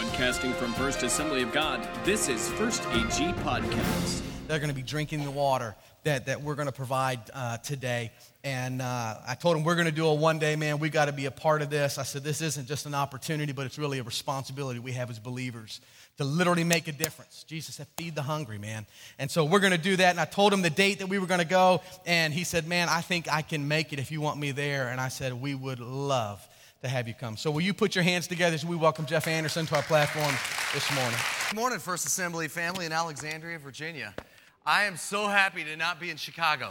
Broadcasting from First Assembly of God, this is First AG Podcast. They're going to be drinking the water that we're going to provide today. And I told them, we're going to do a one-day, man. We got to be a part of this. I said, this isn't just an opportunity, but it's really a responsibility we have as believers to literally make a difference. Jesus said, feed the hungry, man. And so we're going to do that. And I told him the date that we were going to go. And he said, man, I think I can make it if you want me there. And I said, we would love to have you come. So will you put your hands together as we welcome Jeff Anderson to our platform this morning. Good morning, First Assembly family in Alexandria, Virginia. I am so happy to not be in Chicago.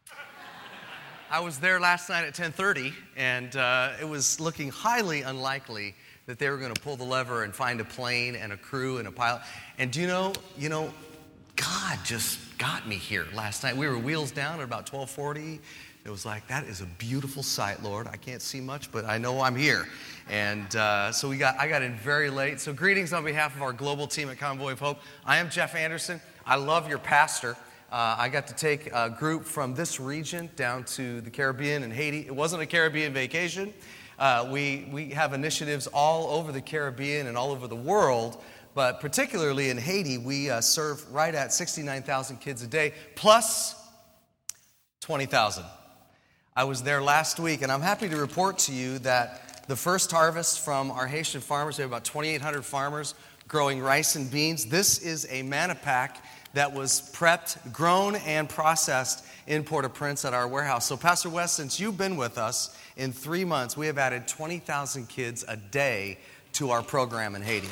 I was there last night at 10:30, and it was looking highly unlikely that they were going to pull the lever and find a plane and a crew and a pilot. And do you know, God just got me here last night. We were wheels down at about 12:40. It was like, that is a beautiful sight, Lord. I can't see much, but I know I'm here. And so I got in very late. So greetings on behalf of our global team at Convoy of Hope. I am Jeff Anderson. I love your pastor. I got to take a group from this region down to the Caribbean and Haiti. It wasn't a Caribbean vacation. We have initiatives all over the Caribbean and all over the world, but particularly in Haiti, we serve right at 69,000 kids a day, plus 20,000. I was there last week, and I'm happy to report to you that the first harvest from our Haitian farmers, we have about 2,800 farmers growing rice and beans. This is a manna pack that was prepped, grown, and processed in Port-au-Prince at our warehouse. So, Pastor Wes, since you've been with us in 3 months, we have added 20,000 kids a day to our program in Haiti.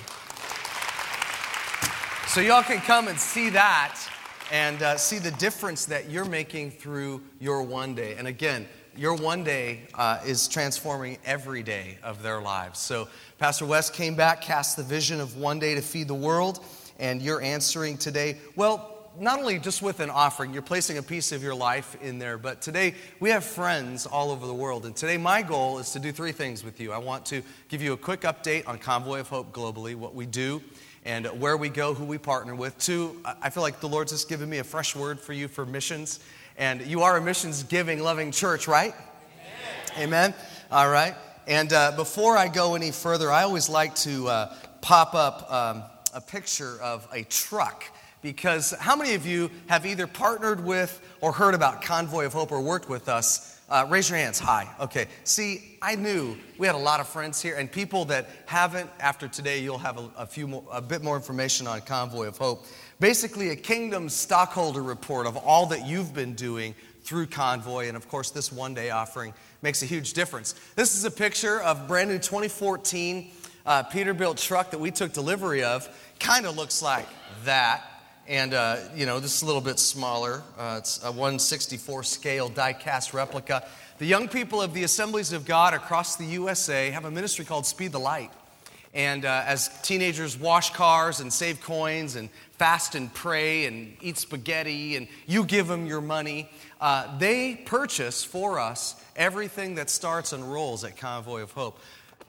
So y'all can come and see that and see the difference that you're making through your one day. And again, your one day is transforming every day of their lives. So Pastor Wes came back, cast the vision of one day to feed the world, and you're answering today, well, not only just with an offering, you're placing a piece of your life in there, but today we have friends all over the world. And today my goal is to do 3 things with you. I want to give you a quick update on Convoy of Hope globally, what we do, and where we go, who we partner with. 2, I feel like the Lord's just given me a fresh word for you for missions. And you are a missions-giving, loving church, right? Amen. All right. And before I go any further, I always like to pop up a picture of a truck, because how many of you have either partnered with or heard about Convoy of Hope or worked with us? Raise your hands high. Okay. See, I knew we had a lot of friends here, and people that haven't, after today, you'll have a bit more information on Convoy of Hope. Basically, a kingdom stockholder report of all that you've been doing through Convoy, and of course, this one-day offering makes a huge difference. This is a picture of brand new 2014 Peterbilt truck that we took delivery of. Kind of looks like that. And, this is a little bit smaller. It's a 1/64 scale die-cast replica. The young people of the Assemblies of God across the USA have a ministry called Speed the Light. And as teenagers wash cars and save coins and fast and pray and eat spaghetti and you give them your money, they purchase for us everything that starts and rolls at Convoy of Hope.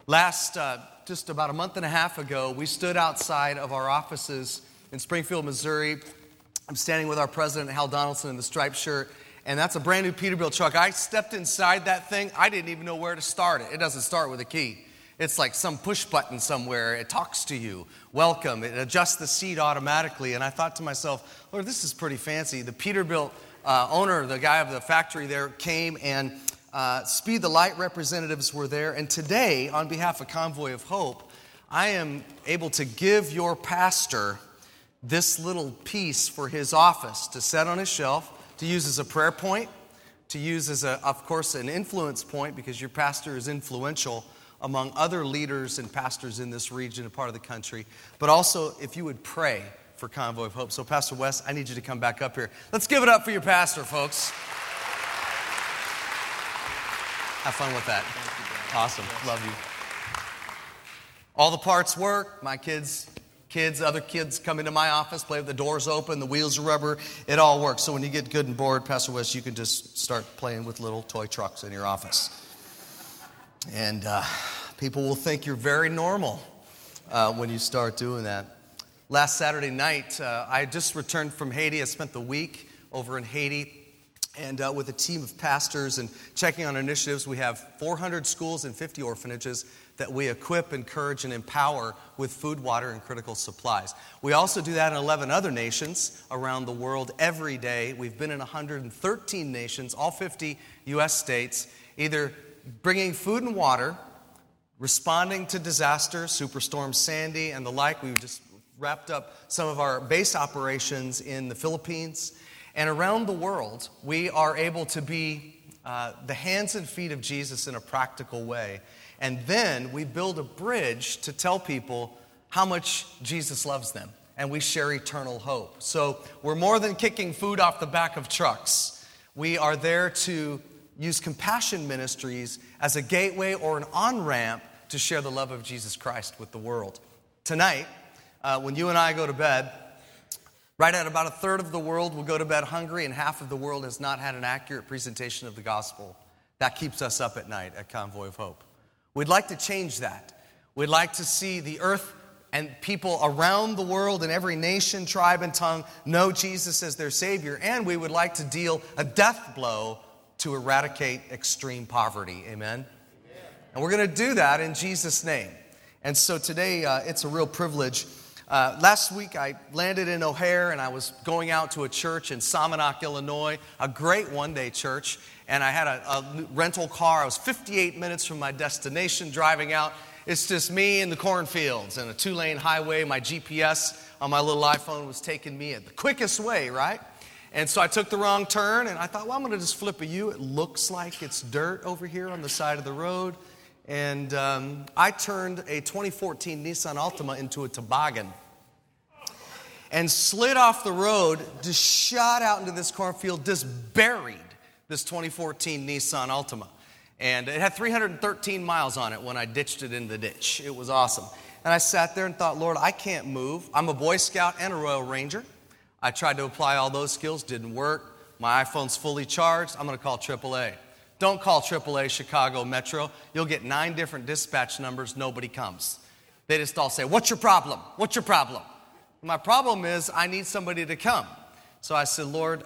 Just about a month and a half ago, we stood outside of our offices in Springfield, Missouri. I'm standing with our president, Hal Donaldson, in the striped shirt, and that's a brand new Peterbilt truck. I stepped inside that thing. I didn't even know where to start it. It doesn't start with a key. It's like some push button somewhere. It talks to you. Welcome. It adjusts the seat automatically. And I thought to myself, Lord, this is pretty fancy. The Peterbilt owner, the guy of the factory there, came, and Speed the Light representatives were there. And today, on behalf of Convoy of Hope, I am able to give your pastor this little piece for his office to set on his shelf, to use as a prayer point, to use as, of course, an influence point, because your pastor is influential among other leaders and pastors in this region and part of the country. But also, if you would pray for Convoy of Hope. So, Pastor Wes, I need you to come back up here. Let's give it up for your pastor, folks. Have fun with that. Awesome. Love you. All the parts work. My kids, other kids come into my office, play with the doors open, the wheels are rubber. It all works. So when you get good and bored, Pastor Wes, you can just start playing with little toy trucks in your office. And people will think you're very normal when you start doing that. Last Saturday night, I just returned from Haiti. I spent the week over in Haiti. And with a team of pastors and checking on initiatives, we have 400 schools and 50 orphanages that we equip, encourage, and empower with food, water, and critical supplies. We also do that in 11 other nations around the world every day. We've been in 113 nations, all 50 U.S. states, either bringing food and water, responding to disasters, Superstorm Sandy and the like. We've just wrapped up some of our base operations in the Philippines. And around the world, we are able to be the hands and feet of Jesus in a practical way. And then we build a bridge to tell people how much Jesus loves them. And we share eternal hope. So we're more than kicking food off the back of trucks. We are there to use Compassion Ministries as a gateway or an on-ramp to share the love of Jesus Christ with the world. Tonight, when you and I go to bed, right at about a third of the world will go to bed hungry, and half of the world has not had an accurate presentation of the gospel. That keeps us up at night at Convoy of Hope. We'd like to change that. We'd like to see the earth and people around the world in every nation, tribe, and tongue know Jesus as their Savior. And we would like to deal a death blow to eradicate extreme poverty. Amen? And we're going to do that in Jesus' name. And so today, it's a real privilege. Last week, I landed in O'Hare, and I was going out to a church in Somonauk, Illinois, a great one-day church. And I had a rental car. I was 58 minutes from my destination driving out. It's just me in the cornfields and a 2-lane highway. My GPS on my little iPhone was taking me at the quickest way, right? And so I took the wrong turn, and I thought, well, I'm going to just flip a U. It looks like it's dirt over here on the side of the road. And I turned a 2014 Nissan Altima into a toboggan and slid off the road, just shot out into this cornfield, just buried this 2014 Nissan Altima. And it had 313 miles on it when I ditched it in the ditch. It was awesome. And I sat there and thought, Lord, I can't move. I'm a Boy Scout and a Royal Ranger. I tried to apply all those skills, didn't work. My iPhone's fully charged. I'm going to call AAA. Don't call AAA Chicago Metro. You'll get 9 different dispatch numbers. Nobody comes. They just all say, what's your problem? What's your problem? My problem is I need somebody to come. So I said, Lord,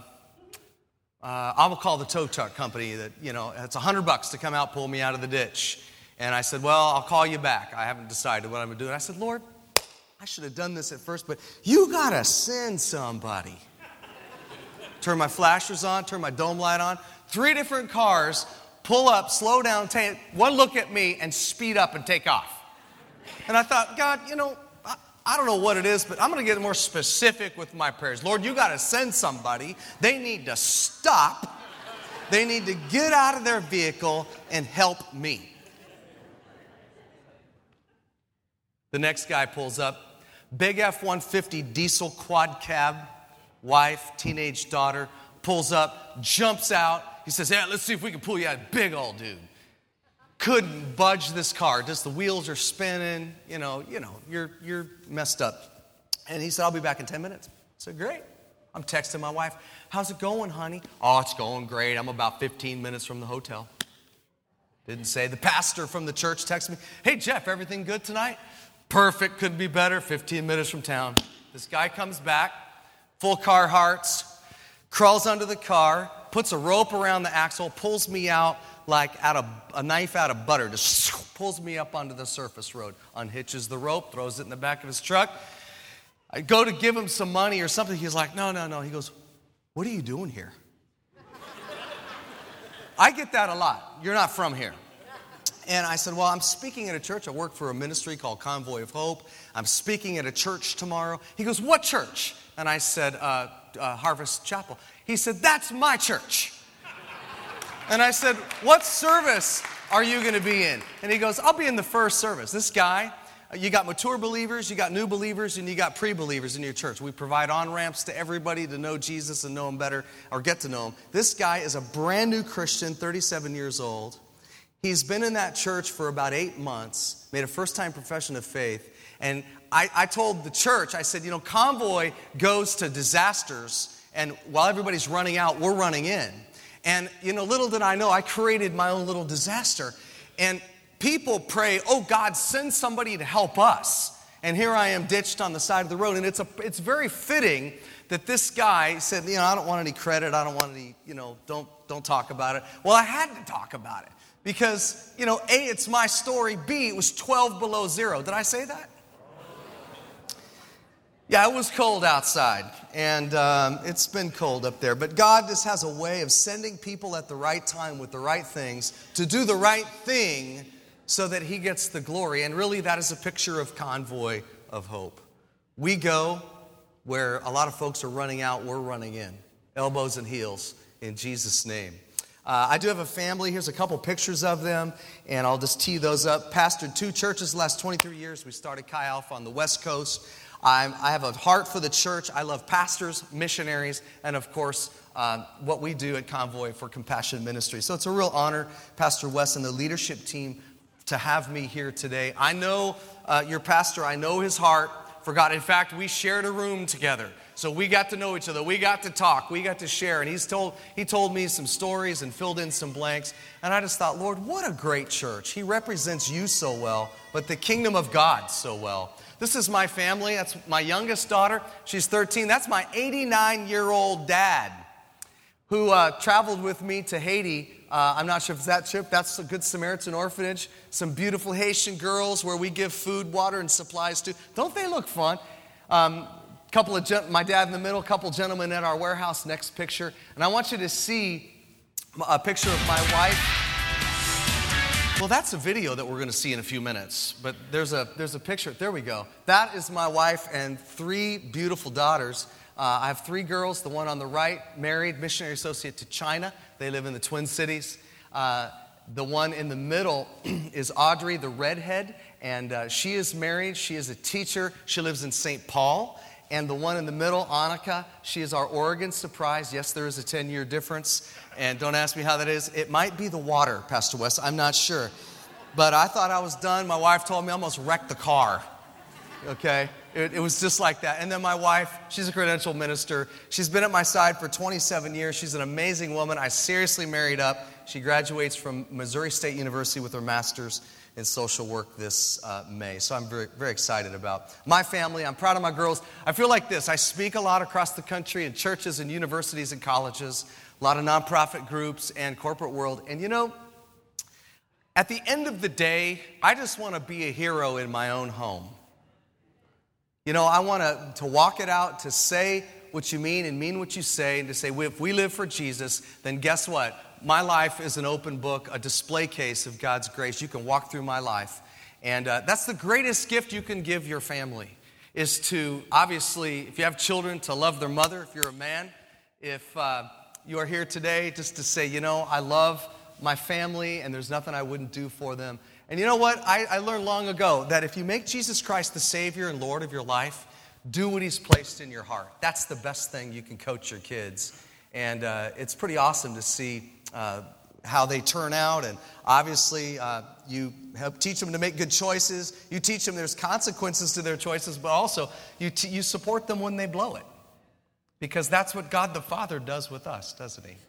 I will call the tow truck company that, it's $100 to come out, pull me out of the ditch. And I said, well, I'll call you back. I haven't decided what I'm going to do. And I said, Lord, I should have done this at first, but you got to send somebody. Turn my flashers on, turn my dome light on. 3 different cars pull up, slow down, take one look at me, and speed up and take off. And I thought, God, I don't know what it is, but I'm going to get more specific with my prayers. Lord, you got to send somebody. They need to stop. They need to get out of their vehicle and help me. The next guy pulls up. Big F-150 diesel quad cab, wife, teenage daughter, pulls up, jumps out. He says, yeah, let's see if we can pull you out. Big old dude. Couldn't budge this car. Just the wheels are spinning. You're messed up. And he said, I'll be back in 10 minutes. I said, great. I'm texting my wife. How's it going, honey? Oh, it's going great. I'm about 15 minutes from the hotel. Didn't say. The pastor from the church texted me, hey, Jeff, everything good tonight? Perfect. Couldn't be better. 15 minutes from town. This guy comes back, full Carhartts, crawls under the car, puts a rope around the axle, pulls me out like a knife out of butter, just pulls me up onto the surface road, unhitches the rope, throws it in the back of his truck. I go to give him some money or something. He's like, no. He goes, what are you doing here? I get that a lot. You're not from here. And I said, well, I'm speaking at a church. I work for a ministry called Convoy of Hope. I'm speaking at a church tomorrow. He goes, what church? And I said, Harvest Chapel. He said, that's my church. And I said, what service are you going to be in? And he goes, I'll be in the first service. This guy, you got mature believers, you got new believers, and you got pre-believers in your church. We provide on-ramps to everybody to know Jesus and know him better or get to know him. This guy is a brand new Christian, 37 years old. He's been in that church for about 8 months, made a first-time profession of faith. And I told the church, I said, Convoy goes to disasters, and while everybody's running out, we're running in. And, little did I know, I created my own little disaster. And people pray, oh, God, send somebody to help us. And here I am ditched on the side of the road. And it's very fitting that this guy said, I don't want any credit. I don't want any, don't talk about it. Well, I had to talk about it Because, A, it's my story. B, it was 12 below zero. Did I say that? Yeah, it was cold outside, and it's been cold up there. But God just has a way of sending people at the right time with the right things to do the right thing so that He gets the glory. And really, that is a picture of Convoy of Hope. We go where a lot of folks are running out, we're running in. Elbows and heels, in Jesus' name. I do have a family. Here's a couple pictures of them, and I'll just tee those up. Pastored 2 churches the last 23 years. We started Chi Alpha on the West Coast. I have a heart for the church. I love pastors, missionaries, and of course, what we do at Convoy for Compassion Ministry. So it's a real honor, Pastor Wes and the leadership team, to have me here today. I know your pastor. I know his heart for God. In fact, we shared a room together. So we got to know each other. We got to talk. We got to share. And he told me some stories and filled in some blanks. And I just thought, Lord, what a great church. He represents you so well, but the kingdom of God so well. This is my family. That's my youngest daughter. She's 13. That's my 89-year-old dad who traveled with me to Haiti. I'm not sure if it's that trip. That's a Good Samaritan orphanage. Some beautiful Haitian girls where we give food, water, and supplies to. Don't they look fun? Couple of my dad in the middle, couple gentlemen at our warehouse. Next picture. And I want you to see a picture of my wife. Well, that's a video that we're going to see in a few minutes, but there's a picture. There we go. That is my wife and 3 beautiful daughters. I have 3 girls. The one on the right, married, missionary associate to China. They live in the Twin Cities. The one in the middle is Audrey, the redhead, and she is married. She is a teacher. She lives in St. Paul. And the one in the middle, Annika, she is our Oregon surprise. Yes, there is a 10-year difference. And don't ask me how that is. It might be the water, Pastor West. I'm not sure. But I thought I was done. My wife told me I almost wrecked the car. Okay? It was just like that. And then my wife, she's a credentialed minister. She's been at my side for 27 years. She's an amazing woman. I seriously married up. She graduates from Missouri State University with her master's in social work this May. So I'm very, very excited about my family. I'm proud of my girls. I feel like this. I speak a lot across the country in churches and universities and colleges, a lot of nonprofit groups and corporate world. And at the end of the day, I just want to be a hero in my own home. I want to walk it out, to say what you mean and mean what you say, and to say, if we live for Jesus, then guess what? My life is an open book, a display case of God's grace. You can walk through my life. And that's the greatest gift you can give your family, is to, obviously, if you have children, to love their mother. If you're a man, if you are here today, just to say, I love my family and there's nothing I wouldn't do for them. And you know what? I learned long ago that if you make Jesus Christ the Savior and Lord of your life, do what He's placed in your heart. That's the best thing you can coach your kids. And it's pretty awesome to see how they turn out. And obviously, you help teach them to make good choices. You teach them there's consequences to their choices, but also you support them when they blow it. Because that's what God the Father does with us, doesn't He?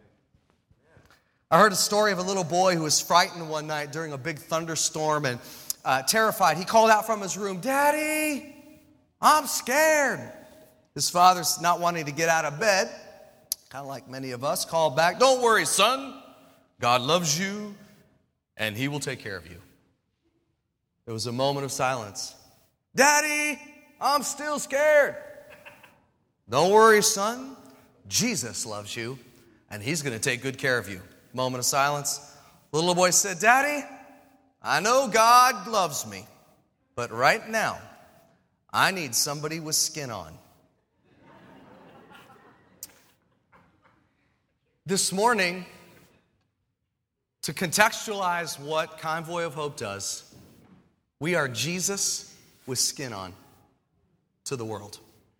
I heard a story of a little boy who was frightened one night during a big thunderstorm and terrified. He called out from his room, "Daddy, I'm scared." His father's not wanting to get out of bed, kind of like many of us, called back, "Don't worry, son. God loves you, and He will take care of you." There was a moment of silence. "Daddy, I'm still scared." "Don't worry, son. Jesus loves you, and He's going to take good care of you." Moment of silence. The little boy said, "Daddy, I know God loves me, but right now, I need somebody with skin on." This morning, to contextualize what Convoy of Hope does, we are Jesus with skin on to the world.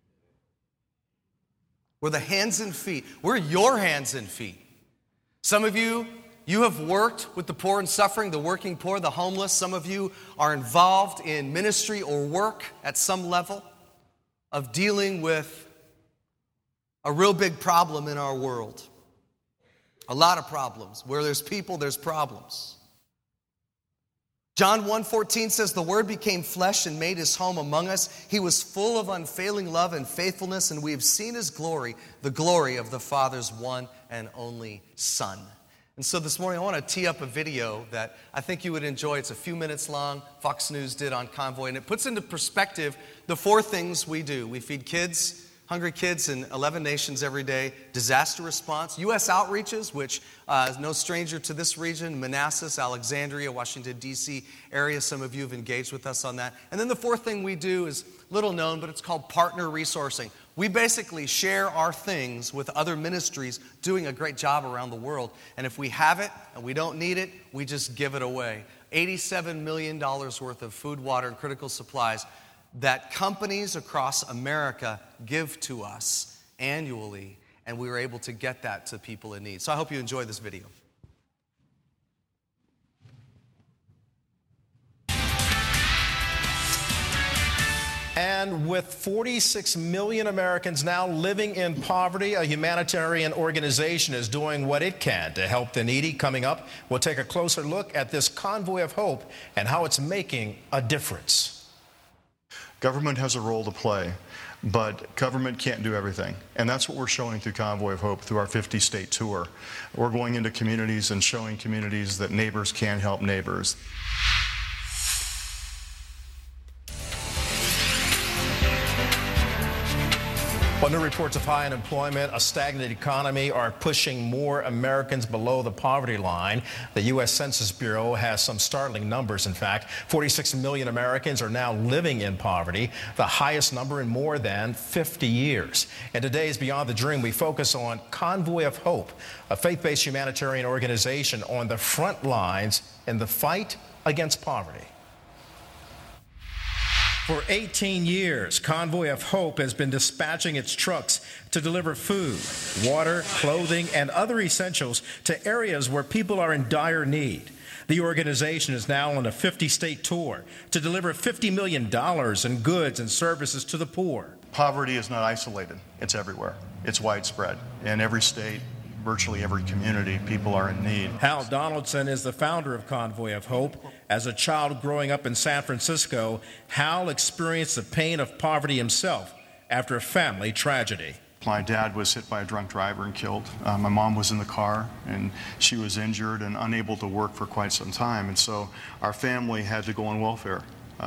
We're the hands and feet. We're your hands and feet. Some of you have worked with the poor and suffering, the working poor, the homeless. Some of you are involved in ministry or work at some level of dealing with a real big problem in our world. A lot of problems. Where there's people, there's problems. John 1:14 says, "The Word became flesh and made His home among us. He was full of unfailing love and faithfulness, and we have seen His glory, the glory of the Father's one and only Son." And so this morning I want to tee up a video that I think you would enjoy. It's a few minutes long. Fox News did on Convoy, and it puts into perspective the 4 things we do. We feed kids, hungry kids in 11 nations every day, disaster response, U.S. outreaches, which is no stranger to this region, Manassas, Alexandria, Washington, D.C. area. Some of you have engaged with us on that. And then the 4th thing we do is little known, but it's called partner resourcing. We basically share our things with other ministries doing a great job around the world. And if we have it and we don't need it, we just give it away. $87 million worth of food, water, and critical supplies that companies across America give to us annually. And we were able to get that to people in need. So I hope you enjoy this video. And with 46 million Americans now living in poverty, a humanitarian organization is doing what it can to help the needy. Coming up, we'll take a closer look at this Convoy of Hope and how it's making a difference. Government has a role to play, but government can't do everything. And that's what we're showing through Convoy of Hope through our 50-state tour. We're going into communities and showing communities that neighbors can help neighbors. Well, new reports of high unemployment, a stagnant economy are pushing more Americans below the poverty line. The U.S. Census Bureau has some startling numbers, in fact. 46 million Americans are now living in poverty, the highest number in more than 50 years. And today's Beyond the Dream, we focus on Convoy of Hope, a faith-based humanitarian organization on the front lines in the fight against poverty. For 18 years, Convoy of Hope has been dispatching its trucks to deliver food, water, clothing, and other essentials to areas where people are in dire need. The organization is now on a 50-state tour to deliver $50 million in goods and services to the poor. Poverty is not isolated. It's everywhere. It's widespread. In every state, virtually every community, people are in need. Hal Donaldson is the founder of Convoy of Hope. As a child growing up in San Francisco, Hal experienced the pain of poverty himself after a family tragedy. My dad was hit by a drunk driver and killed. My mom was in the car, and she was injured and unable to work for quite some time. And so our family had to go on welfare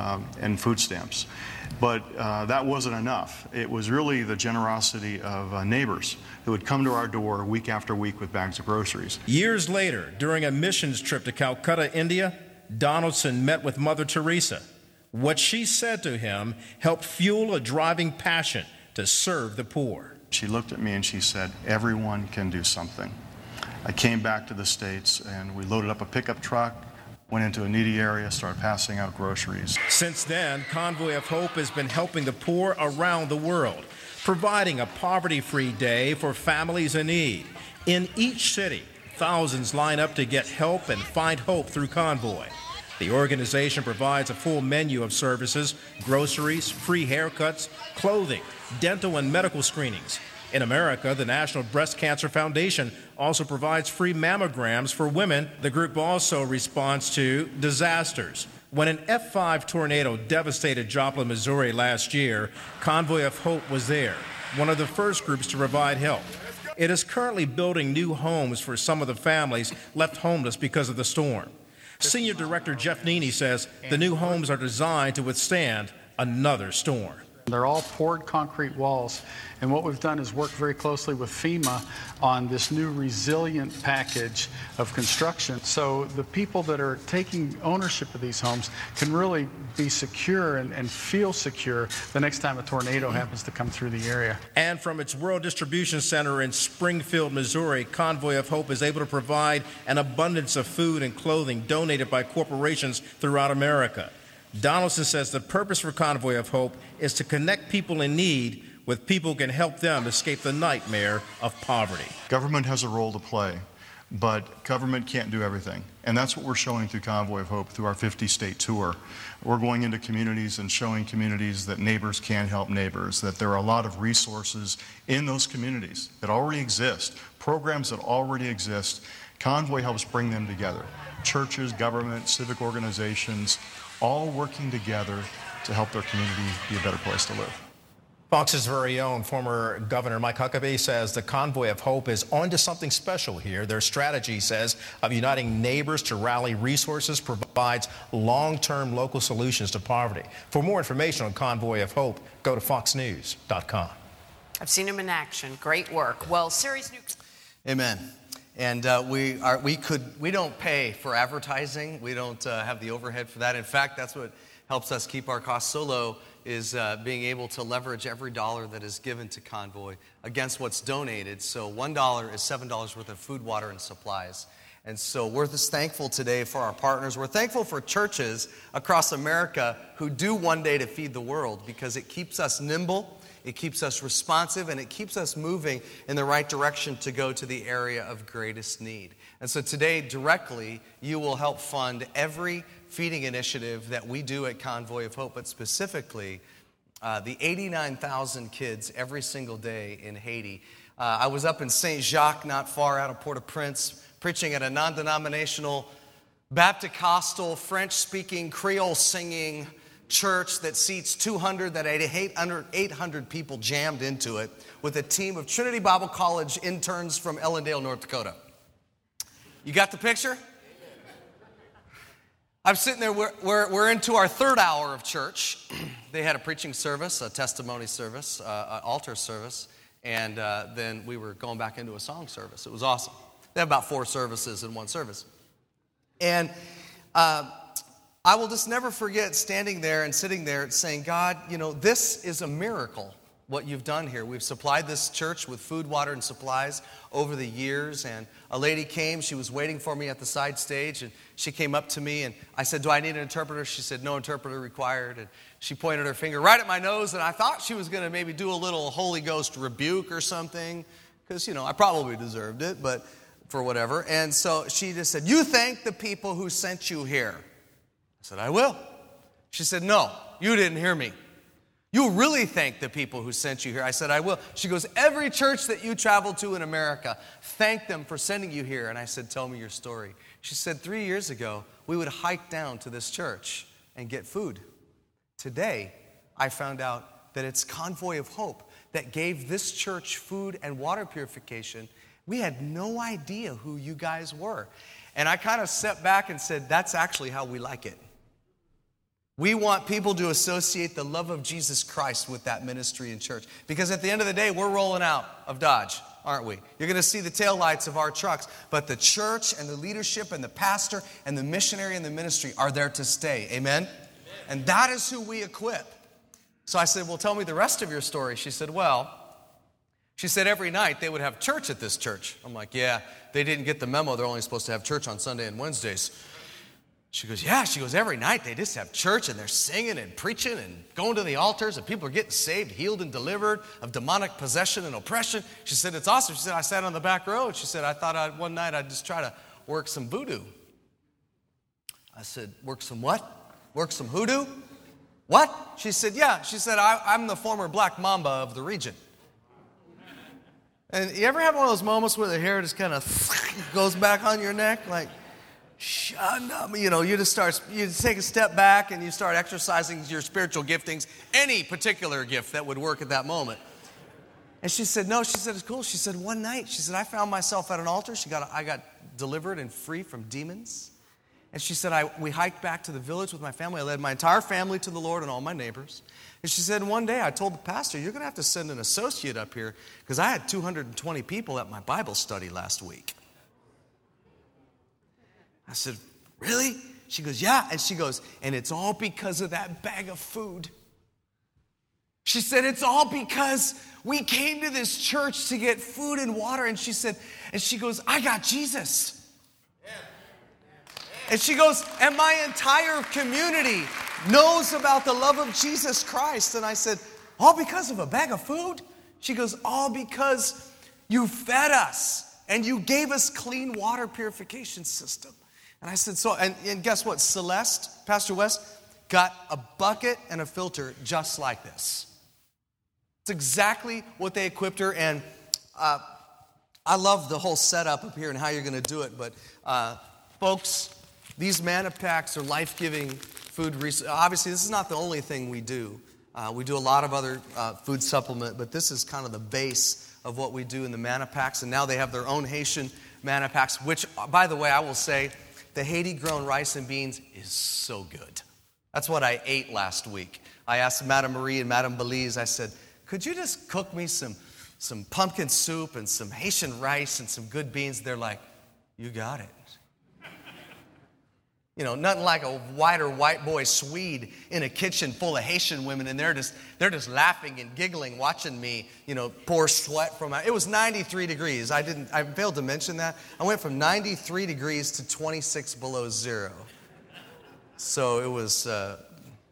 and food stamps. But that wasn't enough. It was really the generosity of neighbors who would come to our door week after week with bags of groceries. Years later, during a missions trip to Calcutta, India, Donaldson met with Mother Teresa. What she said to him helped fuel a driving passion to serve the poor. She looked at me and she said, "Everyone can do something." I came back to the States and we loaded up a pickup truck, went into a needy area, started passing out groceries. Since then, Convoy of Hope has been helping the poor around the world, providing a poverty-free day for families in need. In each city, thousands line up to get help and find hope through Convoy. The organization provides a full menu of services: groceries, free haircuts, clothing, dental and medical screenings. In America, the National Breast Cancer Foundation also provides free mammograms for women. The group also responds to disasters. When an F5 tornado devastated Joplin, Missouri last year, Convoy of Hope was there, one of the first groups to provide help. It is currently building new homes for some of the families left homeless because of the storm. Senior Director Jeff Neene says the new homes are designed to withstand another storm. They're all poured concrete walls, and what we've done is work very closely with FEMA on this new resilient package of construction, so the people that are taking ownership of these homes can really be secure and feel secure the next time a tornado happens to come through the area. And from its World Distribution Center in Springfield, Missouri, Convoy of Hope is able to provide an abundance of food and clothing donated by corporations throughout America. Donaldson says the purpose for Convoy of Hope is to connect people in need with people who can help them escape the nightmare of poverty. Government has a role to play, but government can't do everything. And that's what we're showing through Convoy of Hope through our 50-state tour. We're going into communities and showing communities that neighbors can help neighbors, that there are a lot of resources in those communities that already exist, programs that already exist. Convoy helps bring them together. Churches, government, civic organizations, all working together to help their community be a better place to live. Fox's very own former Governor Mike Huckabee says the Convoy of Hope is onto something special here. Their strategy, says, of uniting neighbors to rally resources provides long-term local solutions to poverty. For more information on Convoy of Hope, go to foxnews.com. I've seen him in action. Great work. Well, series new. Amen. And we don't pay for advertising. We don't have the overhead for that. In fact, that's what helps us keep our costs so low, is being able to leverage every dollar that is given to Convoy against what's donated. So $1 is $7 worth of food, water, and supplies. And so we're just thankful today for our partners. We're thankful for churches across America who do one day to feed the world, because it keeps us nimble, it keeps us responsive, and it keeps us moving in the right direction to go to the area of greatest need. And so today, directly, you will help fund every feeding initiative that we do at Convoy of Hope, but specifically the 89,000 kids every single day in Haiti. I was up in Saint Jacques, not far out of Port-au-Prince, preaching at a non-denominational, Baptist-Costal, French-speaking, Creole-singing church that seats 200, that had 800 people jammed into it, with a team of Trinity Bible College interns from Ellendale, North Dakota. You got the picture? I'm sitting there, we're into our third hour of church. They had a preaching service, a testimony service, an altar service, and then we were going back into a song service. It was awesome. They have about 4 services in one service. And I will just never forget standing there and sitting there saying, God, this is a miracle, what you've done here. We've supplied this church with food, water, and supplies over the years. And a lady came, she was waiting for me at the side stage, and she came up to me, and I said, do I need an interpreter? She said, no interpreter required. And she pointed her finger right at my nose, and I thought she was going to maybe do a little Holy Ghost rebuke or something, because, I probably deserved it, but for whatever. And so she just said, you thank the people who sent you here. I said, I will. She said, no, you didn't hear me. You really thank the people who sent you here. I said, I will. She goes, every church that you travel to in America, thank them for sending you here. And I said, tell me your story. She said, 3 years ago, we would hike down to this church and get food. Today, I found out that it's Convoy of Hope that gave this church food and water purification. We had no idea who you guys were. And I kind of stepped back and said, that's actually how we like it. We want people to associate the love of Jesus Christ with that ministry and church. Because at the end of the day, we're rolling out of Dodge, aren't we? You're going to see the taillights of our trucks. But the church and the leadership and the pastor and the missionary and the ministry are there to stay. Amen? And that is who we equip. So I said, well, tell me the rest of your story. She said, every night they would have church at this church. I'm like, yeah, they didn't get the memo. They're only supposed to have church on Sunday and Wednesdays. She goes, yeah. She goes, every night they just have church, and they're singing and preaching and going to the altars, and people are getting saved, healed, and delivered of demonic possession and oppression. She said, it's awesome. She said, I sat on the back row, and she said, I thought one night I'd just try to work some voodoo. I said, work some what? Work some hoodoo? What? She said, yeah. She said, I'm the former Black Mamba of the region. And you ever have one of those moments where the hair just kind of goes back on your neck? Like, shut up. You take a step back and you start exercising your spiritual giftings, any particular gift that would work at that moment. And she said, no. She said, it's cool. She said, one night, she said, I found myself at an altar. I got delivered and free from demons. And she said, we hiked back to the village with my family. I led my entire family to the Lord and all my neighbors. And she said, one day I told the pastor, you're going to have to send an associate up here, because I had 220 people at my Bible study last week. I said, really? She goes, yeah. And she goes, and it's all because of that bag of food. She said, it's all because we came to this church to get food and water. And she goes, I got Jesus. And she goes, and my entire community knows about the love of Jesus Christ. And I said, all because of a bag of food? She goes, all because you fed us and you gave us clean water purification system. And I said, and guess what? Celeste, Pastor West, got a bucket and a filter just like this. It's exactly what they equipped her. And I love the whole setup up here and how you're going to do it. But folks, these manna packs are life-giving food resources. Obviously, this is not the only thing we do. We do a lot of other food supplement, but this is kind of the base of what we do in the Manna Packs. And now they have their own Haitian Manna Packs, which, by the way, I will say, the Haiti-grown rice and beans is so good. That's what I ate last week. I asked Madame Marie and Madame Belize, I said, could you just cook me some pumpkin soup and some Haitian rice and some good beans? They're like, you got it. You know, nothing like a white boy Swede in a kitchen full of Haitian women, and they're just laughing and giggling, watching me, pour sweat from my. It was 93 degrees. I failed to mention that. I went from 93 degrees to 26 below zero. So it was a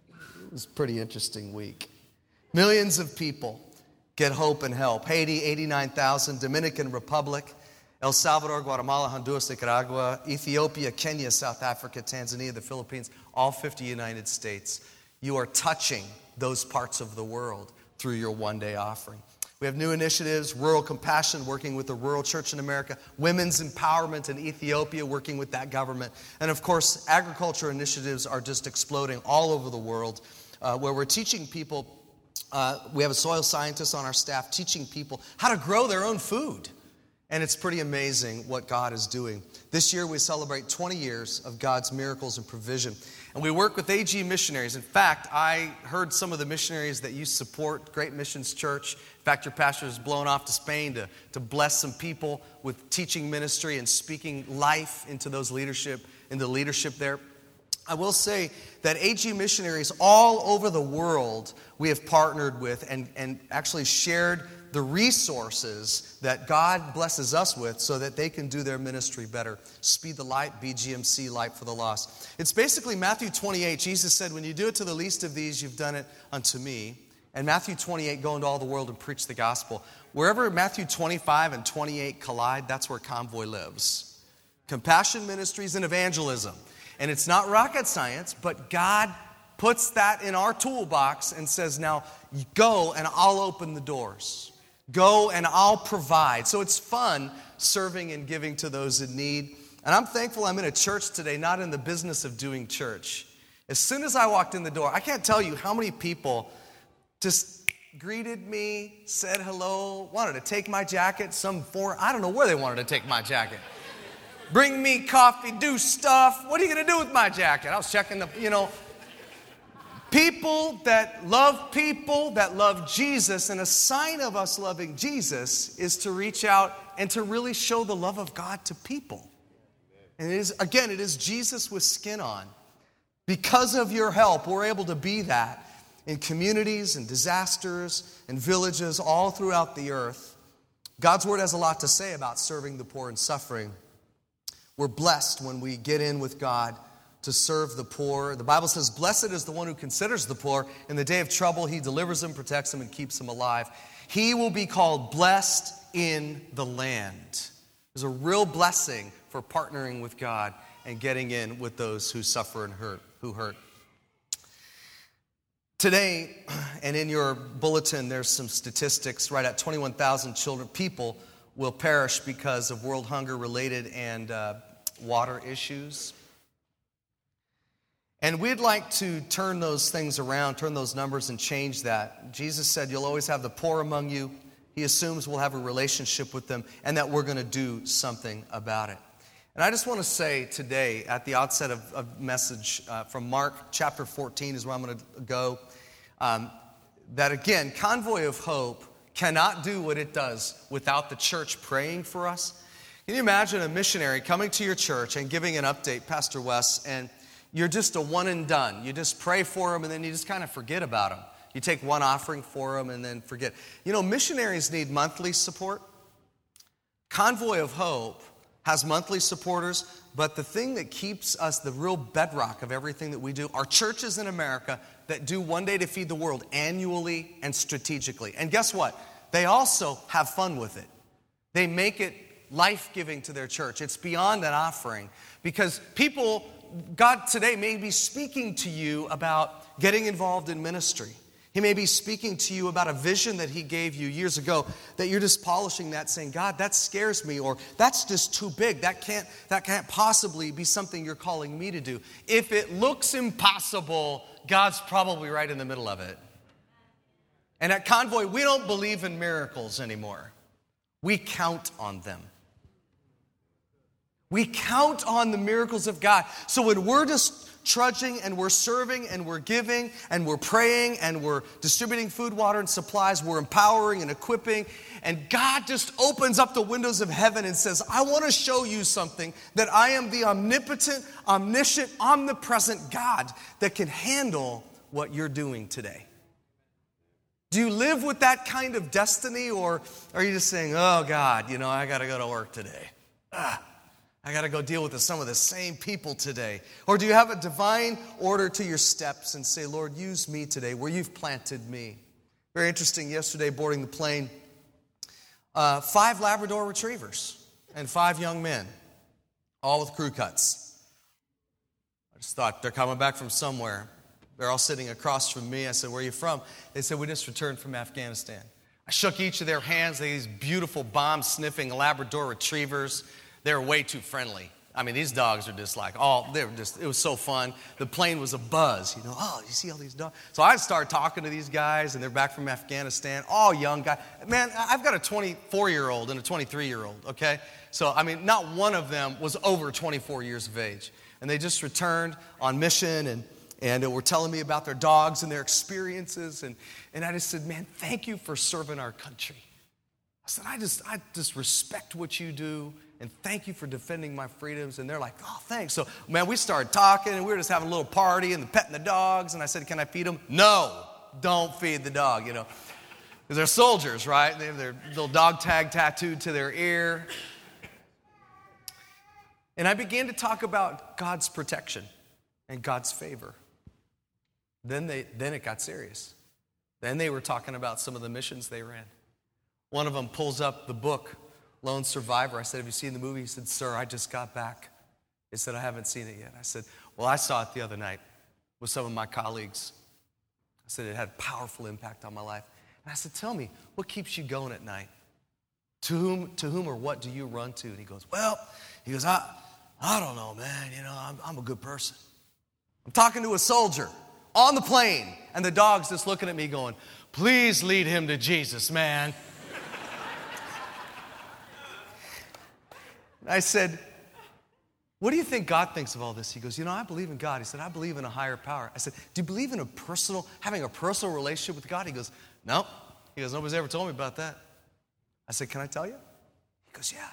pretty interesting week. Millions of people get hope and help. Haiti, 89,000. Dominican Republic, El Salvador, Guatemala, Honduras, Nicaragua, Ethiopia, Kenya, South Africa, Tanzania, the Philippines, all 50 United States. You are touching those parts of the world through your one-day offering. We have new initiatives, Rural Compassion, working with the Rural Church in America, Women's Empowerment in Ethiopia, working with that government. And of course, agriculture initiatives are just exploding all over the world, where we're teaching people, we have a soil scientist on our staff teaching people how to grow their own food. And it's pretty amazing what God is doing. This year we celebrate 20 years of God's miracles and provision. And we work with AG missionaries. In fact, I heard some of the missionaries that you support, Great Missions Church. In fact, your pastor is blown off to Spain to bless some people with teaching ministry and speaking life into the leadership there. I will say that AG missionaries all over the world we have partnered with and actually shared the resources that God blesses us with so that they can do their ministry better. Speed the Light, BGMC, Light for the Lost. It's basically Matthew 28. Jesus said, when you do it to the least of these, you've done it unto me. And Matthew 28, go into all the world and preach the gospel. Wherever Matthew 25 and 28 collide, that's where Convoy lives. Compassion ministries and evangelism. And it's not rocket science, but God puts that in our toolbox and says, now go and I'll open the doors. Go and I'll provide. So it's fun serving and giving to those in need. And I'm thankful I'm in a church today, not in the business of doing church. As soon as I walked in the door, I can't tell you how many people just greeted me, said hello, wanted to take my jacket. I don't know where they wanted to take my jacket. Bring me coffee, do stuff. What are you going to do with my jacket? I was checking people that love Jesus, and a sign of us loving Jesus is to reach out and to really show the love of God to people. And it is Jesus with skin on. Because of your help, we're able to be that in communities and disasters and villages all throughout the earth. God's word has a lot to say about serving the poor and suffering. We're blessed when we get in with God to serve the poor. The Bible says, blessed is the one who considers the poor. In the day of trouble, he delivers them, protects them, and keeps them alive. He will be called blessed in the land. There's a real blessing for partnering with God and getting in with those who suffer and who hurt. Today, and in your bulletin, there's some statistics right at 21,000 people will perish because of world hunger related and water issues. And we'd like to turn those things around, turn those numbers and change that. Jesus said, you'll always have the poor among you. He assumes we'll have a relationship with them and that we're going to do something about it. And I just want to say today, at the outset of a message from Mark chapter 14 is where I'm going to go, that again, Convoy of Hope cannot do what it does without the church praying for us. Can you imagine a missionary coming to your church and giving an update, Pastor Wes, and you're just a one and done. You just pray for them and then you just kind of forget about them. You take one offering for them and then forget. Missionaries need monthly support. Convoy of Hope has monthly supporters, but the thing that keeps us the real bedrock of everything that we do are churches in America that do One Day to Feed the World annually and strategically. And guess what? They also have fun with it. They make it life-giving to their church. It's beyond an offering because God today may be speaking to you about getting involved in ministry. He may be speaking to you about a vision that he gave you years ago that you're just polishing that saying, God, that scares me, or that's just too big. That can't possibly be something you're calling me to do. If it looks impossible, God's probably right in the middle of it. And at Convoy, we don't believe in miracles anymore. We count on them. We count on the miracles of God. So when we're just trudging and we're serving and we're giving and we're praying and we're distributing food, water, and supplies, we're empowering and equipping, and God just opens up the windows of heaven and says, I want to show you something, that I am the omnipotent, omniscient, omnipresent God that can handle what you're doing today. Do you live with that kind of destiny, or are you just saying, oh God, I got to go to work today. I got to go deal with some of the same people today. Or do you have a divine order to your steps and say, Lord, use me today where you've planted me? Very interesting, yesterday boarding the plane, 5 Labrador retrievers and 5 young men, all with crew cuts. I just thought, they're coming back from somewhere. They're all sitting across from me. I said, where are you from? They said, we just returned from Afghanistan. I shook each of their hands. They had these beautiful bomb-sniffing Labrador retrievers. They're way too friendly. I mean, these dogs are just like, it was so fun. The plane was a buzz, you see all these dogs. So I started talking to these guys, and they're back from Afghanistan, all young guys. Man, I've got a 24-year-old and a 23-year-old, okay? So, not one of them was over 24 years of age. And they just returned on mission, and were telling me about their dogs and their experiences. And I just said, man, thank you for serving our country. I said, I just respect what you do, and thank you for defending my freedoms. And they're like, oh, thanks. So, man, we started talking, and we were just having a little party and petting the dogs. And I said, can I feed them? No, don't feed the dog, Because they're soldiers, right? They have their little dog tag tattooed to their ear. And I began to talk about God's protection and God's favor. Then it got serious. Then they were talking about some of the missions they ran. One of them pulls up the book, Lone Survivor. I said, have you seen the movie? He said, sir, I just got back. He said, I haven't seen it yet. I said, well, I saw it the other night with some of my colleagues. I said, it had a powerful impact on my life. And I said, tell me, what keeps you going at night? To whom or what do you run to? And he goes, I don't know, man. I'm a good person. I'm talking to a soldier on the plane, and the dog's just looking at me going, please lead him to Jesus, man. I said, what do you think God thinks of all this? He goes, I believe in God. He said, I believe in a higher power. I said, do you believe in having a personal relationship with God? He goes, no. He goes, nobody's ever told me about that. I said, can I tell you? He goes, yeah.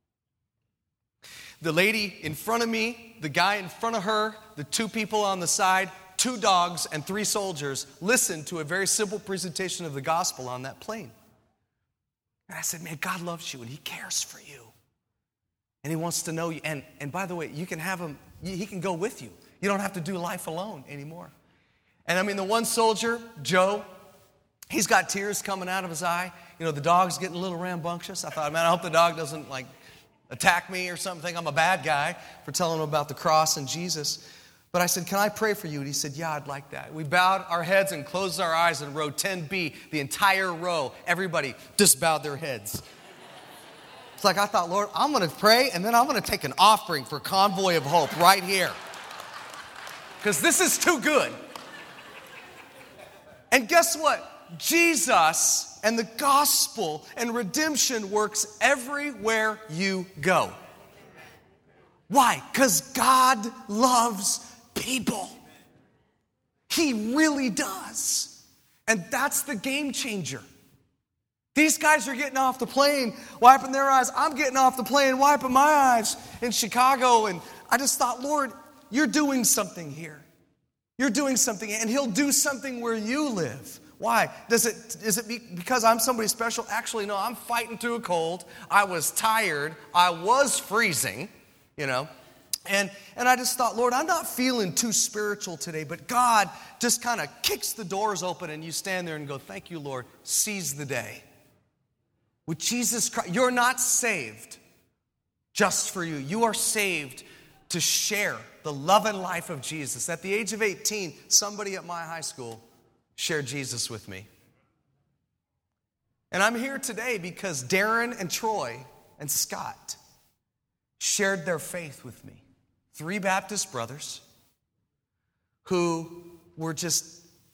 The lady in front of me, the guy in front of her, the 2 people on the side, 2 dogs and 3 soldiers listened to a very simple presentation of the gospel on that plane. And I said, man, God loves you and he cares for you. And he wants to know you. And by the way, you can have him, he can go with you. You don't have to do life alone anymore. And the one soldier, Joe, he's got tears coming out of his eye. The dog's getting a little rambunctious. I thought, man, I hope the dog doesn't attack me or something, think I'm a bad guy for telling him about the cross and Jesus. But I said, can I pray for you? And he said, yeah, I'd like that. We bowed our heads and closed our eyes in row 10B, the entire row. Everybody just bowed their heads. It's like I thought, Lord, I'm going to pray, and then I'm going to take an offering for Convoy of Hope right here. Because this is too good. And guess what? Jesus and the gospel and redemption works everywhere you go. Why? Because God loves people. He really does. And that's the game changer. These guys are getting off the plane, wiping their eyes. I'm getting off the plane, wiping my eyes in Chicago. And I just thought, Lord, you're doing something here. You're doing something, and he'll do something where you live. Why? Is it because I'm somebody special? Actually, no, I'm fighting through a cold. I was tired. I was freezing, And I just thought, Lord, I'm not feeling too spiritual today, but God just kind of kicks the doors open, and you stand there and go, thank you, Lord. Seize the day. With Jesus Christ, you're not saved just for you. You are saved to share the love and life of Jesus. At the age of 18, somebody at my high school shared Jesus with me. And I'm here today because Darren and Troy and Scott shared their faith with me. 3 Baptist brothers who were just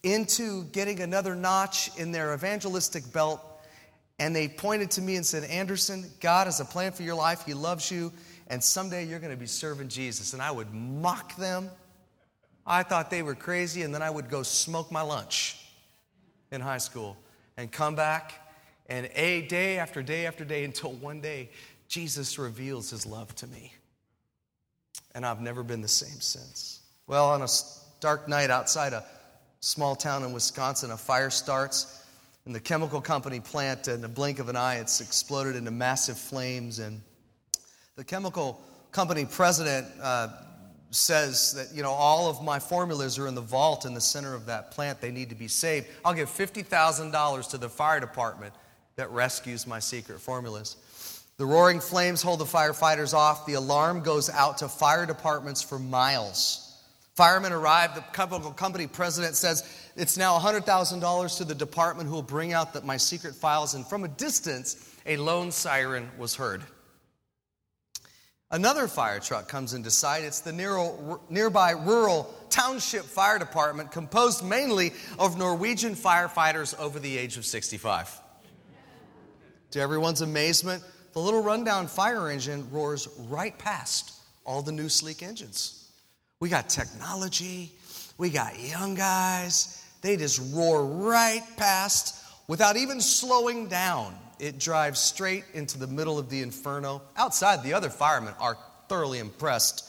into getting another notch in their evangelistic belt, and they pointed to me and said, Anderson, God has a plan for your life. He loves you, and someday you're going to be serving Jesus. And I would mock them. I thought they were crazy, and then I would go smoke my lunch in high school and come back, and day after day after day, until one day, Jesus reveals his love to me. And I've never been the same since. Well, on a dark night outside a small town in Wisconsin, a fire starts in the chemical company plant. In the blink of an eye, it's exploded into massive flames. And the chemical company president says that, all of my formulas are in the vault in the center of that plant. They need to be saved. I'll give $50,000 to the fire department that rescues my secret formulas. The roaring flames hold the firefighters off. The alarm goes out to fire departments for miles. Firemen arrive. The chemical company president says it's now $100,000 to the department who will bring out my secret files. And from a distance, a lone siren was heard. Another fire truck comes into sight. It's the nearby rural township fire department, composed mainly of Norwegian firefighters over the age of 65. To everyone's amazement, the little rundown fire engine roars right past all the new sleek engines. We got technology. We got young guys. They just roar right past without even slowing down. It drives straight into the middle of the inferno. Outside, the other firemen are thoroughly impressed.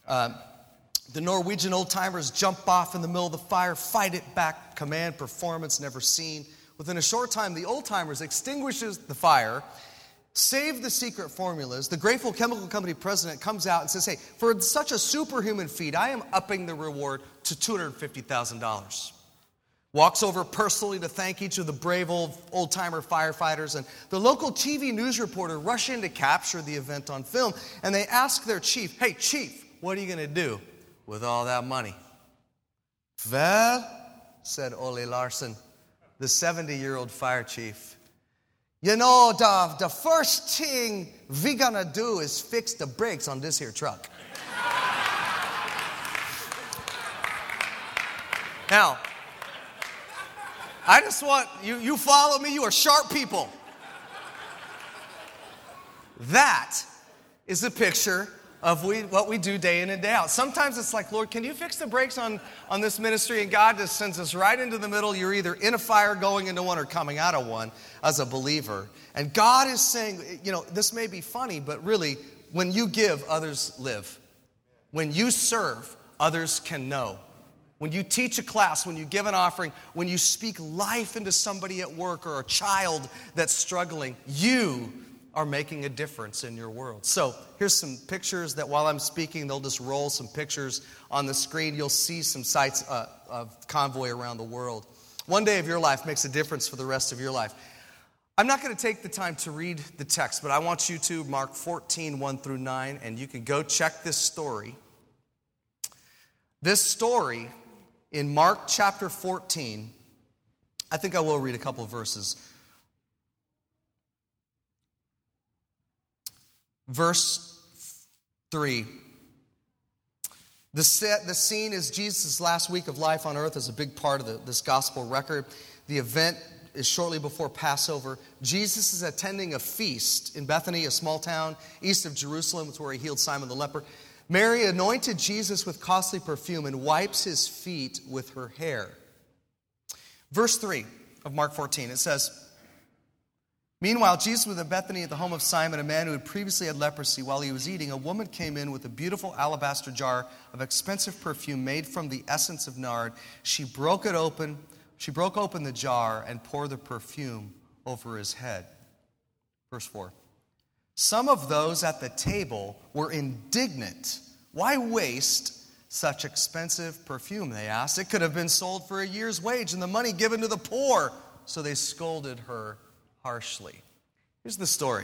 The Norwegian old-timers jump off in the middle of the fire, fight it back, command performance never seen. Within a short time, the old-timers extinguishes the fire, save the secret formulas. The grateful chemical company president comes out and says, hey, for such a superhuman feat, I am upping the reward to $250,000. Walks over personally to thank each of the brave old-timer firefighters. And the local TV news reporter rush in to capture the event on film. And they ask their chief, hey, chief, what are you going to do with all that money? Well, said Ole Larsen, the 70-year-old fire chief, the first thing we gonna do is fix the brakes on this here truck. Now, I just want, you follow me, you are sharp people. That is a picture of what we do day in and day out. Sometimes it's like, Lord, can you fix the brakes on this ministry? And God just sends us right into the middle. You're either in a fire going into one or coming out of one as a believer. And God is saying, this may be funny, but really, when you give, others live. When you serve, others can know. When you teach a class, when you give an offering, when you speak life into somebody at work or a child that's struggling, you are making a difference in your world. So here's some pictures that while I'm speaking, they'll just roll some pictures on the screen. You'll see some sights of Convoy around the world. One day of your life makes a difference for the rest of your life. I'm not going to take the time to read the text, but I want you to Mark 14, 1 through 9, and you can go check this story. This story in Mark chapter 14, I think I will read a couple of verses. Verse 3. The scene is Jesus' last week of life on earth is a big part of this gospel record. The event is shortly before Passover. Jesus is attending a feast in Bethany, a small town east of Jerusalem. It's where he healed Simon the leper. Mary anointed Jesus with costly perfume and wipes his feet with her hair. Verse 3 of Mark 14, it says, meanwhile, Jesus was at Bethany at the home of Simon, a man who had previously had leprosy. While he was eating, a woman came in with a beautiful alabaster jar of expensive perfume made from the essence of nard. She broke open the jar and poured the perfume over his head. Verse 4. Some of those at the table were indignant. Why waste such expensive perfume, they asked. It could have been sold for a year's wage and the money given to the poor. So they scolded her harshly. Here's the story.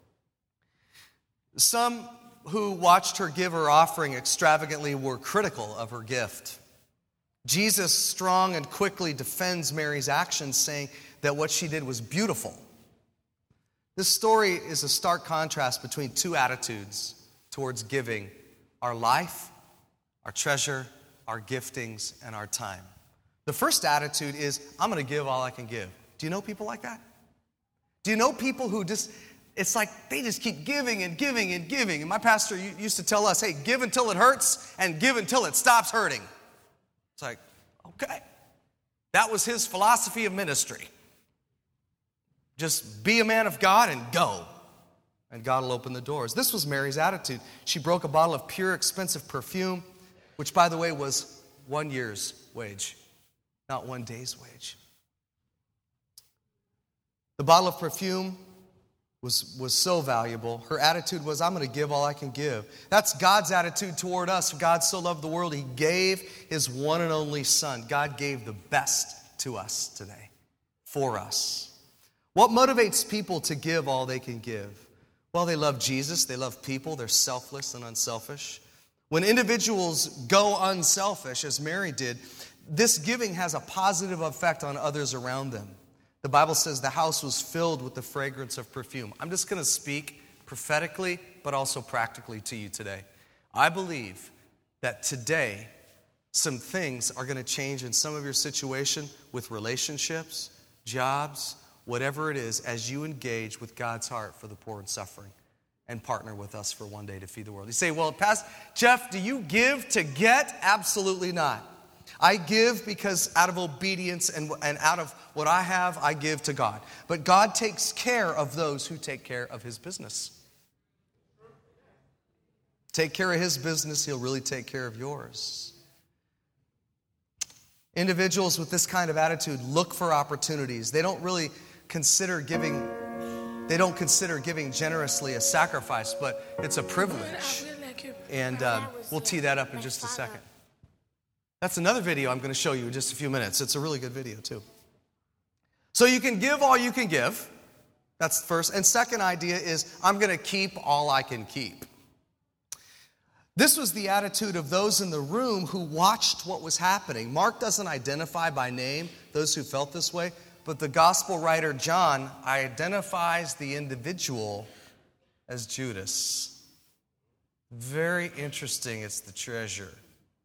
Some who watched her give her offering extravagantly were critical of her gift. Jesus strong and quickly defends Mary's actions, saying that what she did was beautiful. This story is a stark contrast between two attitudes towards giving: our life, our treasure, our giftings, and our time. The first attitude is, I'm going to give all I can give. Do you know people like that? Do you know people who it's like they just keep giving and giving and giving? And my pastor used to tell us, hey, give until it hurts and give until it stops hurting. It's like, okay. That was his philosophy of ministry. Just be a man of God and go. And God will open the doors. This was Mary's attitude. She broke a bottle of pure, expensive perfume, which, by the way, was 1 year's wage, not 1 day's wage. The bottle of perfume was so valuable. Her attitude was, I'm going to give all I can give. That's God's attitude toward us. God so loved the world, He gave His one and only Son. God gave the best to us today, for us. What motivates people to give all they can give? Well, they love Jesus, they love people, they're selfless and unselfish. When individuals go unselfish, as Mary did, this giving has a positive effect on others around them. The Bible says the house was filled with the fragrance of perfume. I'm just going to speak prophetically, but also practically to you today. I believe that today, some things are going to change in some of your situation with relationships, jobs, whatever it is, as you engage with God's heart for the poor and suffering and partner with us for one day to feed the world. You say, well, Pastor Jeff, do you give to get? Absolutely not. I give because out of obedience and out of what I have, I give to God. But God takes care of those who take care of His business. Take care of His business, He'll really take care of yours. Individuals with this kind of attitude look for opportunities. They don't really consider giving generously a sacrifice, but it's a privilege. And we'll tee that up in just a second. That's another video I'm going to show you in just a few minutes. It's a really good video, too. So you can give all you can give. That's the first. And second idea is, I'm going to keep all I can keep. This was the attitude of those in the room who watched what was happening. Mark doesn't identify by name those who felt this way, but the gospel writer John identifies the individual as Judas. Very interesting. It's the treasure.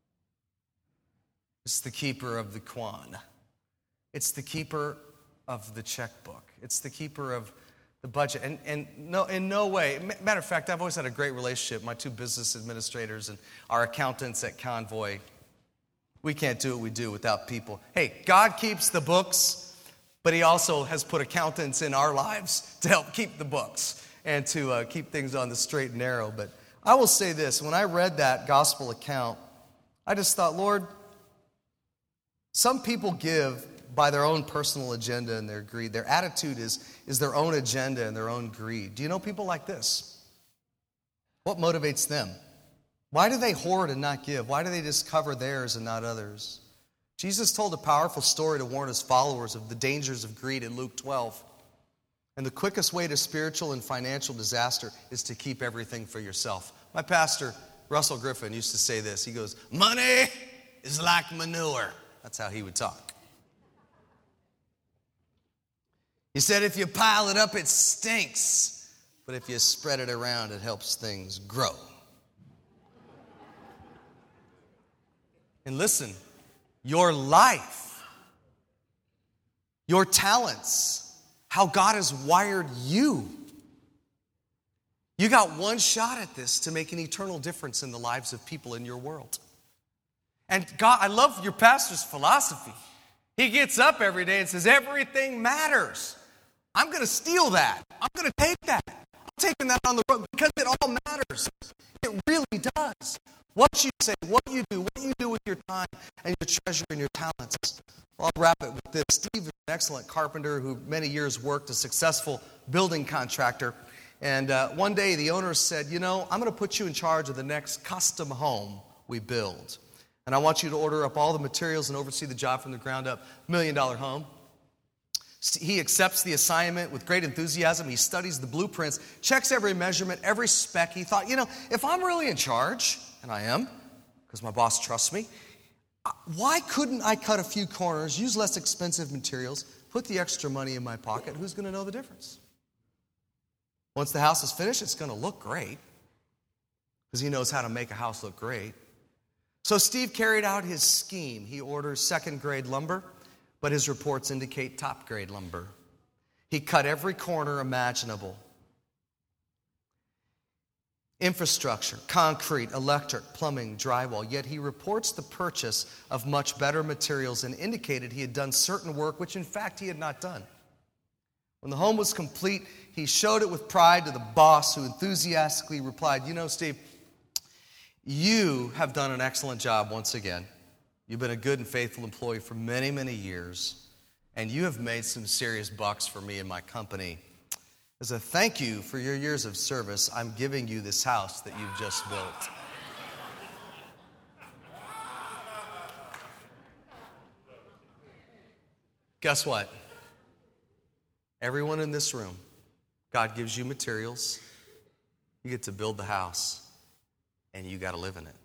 It's the keeper of the coin. It's the keeper of the checkbook. It's the keeper of the budget. And no, in no way, matter of fact, I've always had a great relationship. My two business administrators and our accountants at Convoy, we can't do what we do without people. Hey, God keeps the books, but He also has put accountants in our lives to help keep the books and to keep things on the straight and narrow. But I will say this, when I read that gospel account, I just thought, Lord, some people give by their own personal agenda and their greed. Their attitude is their own agenda and their own greed. Do you know people like this? What motivates them? Why do they hoard and not give? Why do they just cover theirs and not others? Jesus told a powerful story to warn His followers of the dangers of greed in Luke 12. And the quickest way to spiritual and financial disaster is to keep everything for yourself. My pastor, Russell Griffin, used to say this. He goes, money is like manure. That's how he would talk. He said, if you pile it up, it stinks. But if you spread it around, it helps things grow. And listen, your life, your talents, how God has wired you. You got one shot at this to make an eternal difference in the lives of people in your world. And God, I love your pastor's philosophy. He gets up every day and says, everything matters. I'm going to steal that. I'm going to take that. I'm taking that on the road because it all matters. It really does. What you say, what you do with your time and your treasure and your talents. Well, I'll wrap it with this. Steve is an excellent carpenter who many years worked, a successful building contractor. And one day the owner said, I'm going to put you in charge of the next custom home we build. And I want you to order up all the materials and oversee the job from the ground up. $1 million home. He accepts the assignment with great enthusiasm. He studies the blueprints, checks every measurement, every spec. He thought, if I'm really in charge, and I am, because my boss trusts me, why couldn't I cut a few corners, use less expensive materials, put the extra money in my pocket? Who's going to know the difference? Once the house is finished, it's going to look great, because he knows how to make a house look great. So Steve carried out his scheme. He orders second-grade lumber, but his reports indicate top-grade lumber. He cut every corner imaginable. Infrastructure, concrete, electric, plumbing, drywall. Yet he reports the purchase of much better materials and indicated he had done certain work which in fact he had not done. When the home was complete, he showed it with pride to the boss, who enthusiastically replied, "You know, Steve, you have done an excellent job once again. You've been a good and faithful employee for many, many years, and you have made some serious bucks for me and my company. As a thank you for your years of service, I'm giving you this house that you've just built." Guess what? Everyone in this room, God gives you materials. You get to build the house, and you got to live in it.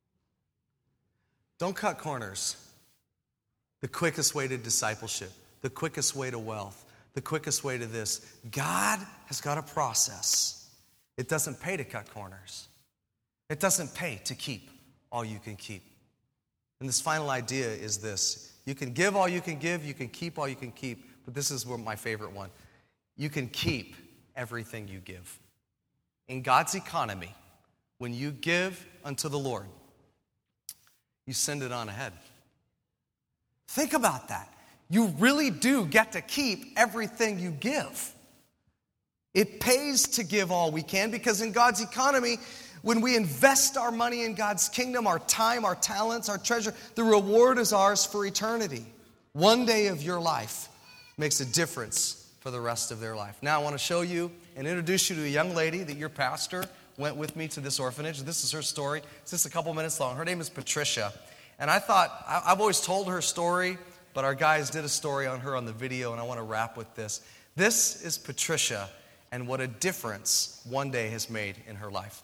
Don't cut corners. The quickest way to discipleship, the quickest way to wealth, the quickest way to this. God has got a process. It doesn't pay to cut corners. It doesn't pay to keep all you can keep. And this final idea is this. You can give all you can give, you can keep all you can keep, but this is my favorite one. You can keep everything you give. In God's economy, when you give unto the Lord, you send it on ahead. Think about that. You really do get to keep everything you give. It pays to give all we can, because in God's economy, when we invest our money in God's kingdom, our time, our talents, our treasure, the reward is ours for eternity. One day of your life makes a difference for the rest of their life. Now I want to show you and introduce you to a young lady that your pastor went with me to this orphanage. This is her story. It's just a couple minutes long. Her name is Patricia. And I thought, I've always told her story, but our guys did a story on her on the video, and I want to wrap with this. This is Patricia, and what a difference one day has made in her life.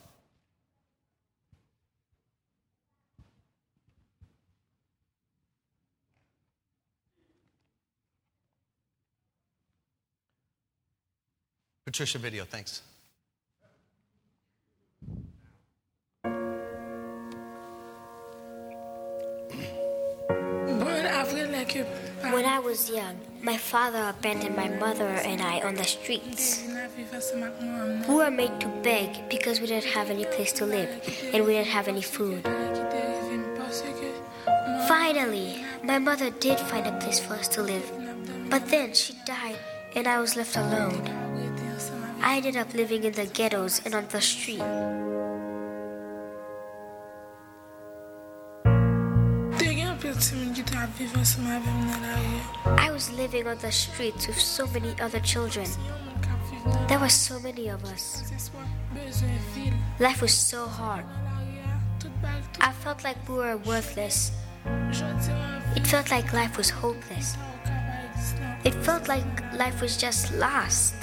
Patricia video, thanks. When I was young, my father abandoned my mother and I on the streets. We were made to beg because we didn't have any place to live and we didn't have any food. Finally, my mother did find a place for us to live, but then she died and I was left alone. I ended up living in the ghettos and on the street. I was living on the streets with so many other children. There were so many of us. Life was so hard. I felt like we were worthless. It felt like life was hopeless. It felt like life was just lost.